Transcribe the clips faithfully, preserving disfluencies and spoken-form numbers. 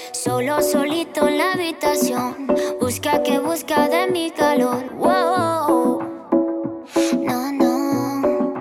Solo solito en la habitación. Busca que busca de mi calor. Wow. No, no.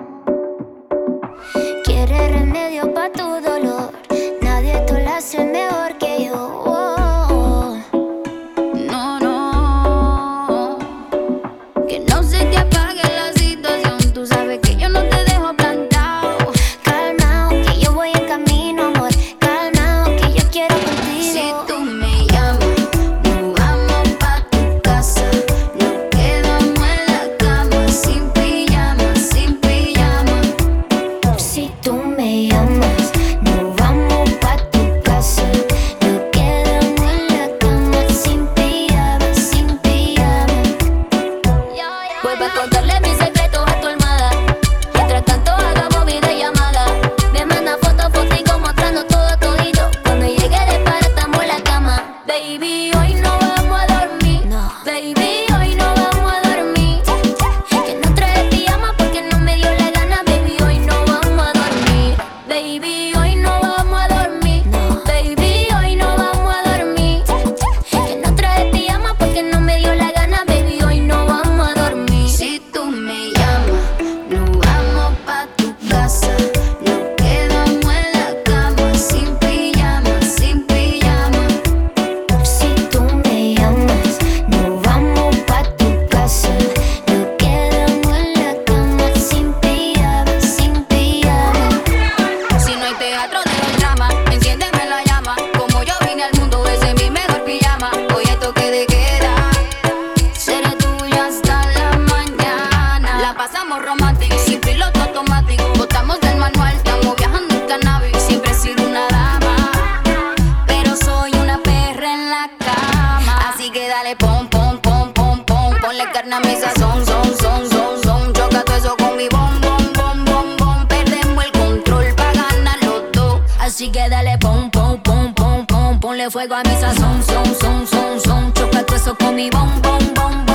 Quiere remedio pa' tu dolor. Nadie te lo hace mejor que yo. Wow. No, no. Que no se te apague la situación. Tú sabes que yo no te dejo plantado. Calmao, que yo voy en camino, amor. Calmao, que yo quiero contigo. Si tú me llamas, nos vamos pa' tu casa. Nos quedamos en la cama, sin pijama, sin pijama. Si tú me llamas, nos vamos pa' tu casa. Nos quedamos en la cama, sin pijama, sin pijama. Voy pa' contarle mis secretos a tu almohada. Mientras tanto hagamos videollamada. Me manda fotos, fotico mostrando todo todito. Cuando llegue de para estamos en la cama. Baby, hoy no vamos a dormir. No. Baby, hoy no vamos a dormir. Que no trae pijama porque no me dio la gana. Baby, hoy no vamos a dormir. Baby, hoy no vamos a dormir. No. Baby, hoy no vamos a dormir. Que no trae pijama porque no me dio la gana. Baby, hoy no vamos a dormir. Si tú me llamas, nos vamos pa' tu casa. Nos quedamos en la cama, sin pijama, sin pijama. Si tú me llamas, nos vamos pa' tu casa. Nos quedamos en la cama, sin pijama, sin pijama. Si no hay teatro, dejo el drama. Enciéndeme la llama. Como yo vine al mundo, ese es mi mejor pijama. Hoy hay toque de queda. Seré tuya hasta la mañana. La pasamos romántico, sin piloto automático. Botamos del manual, estamos viajando en cannabis. Siempre he sido una dama, pero soy una perra en la cama. Así que dale pom, pom, pom, pom, pom. Ponle carne a mi sazón, son, son, son, son. Choca todo eso con mi bom, bom, bom, bom, bom. Perdemos el control pa' ganar los dos. Así que dale pom, pom, pom, pom, pom. Ponle fuego a mi sazón, son, son, son, son. Choca todo eso con mi bom, bom, bom, bom.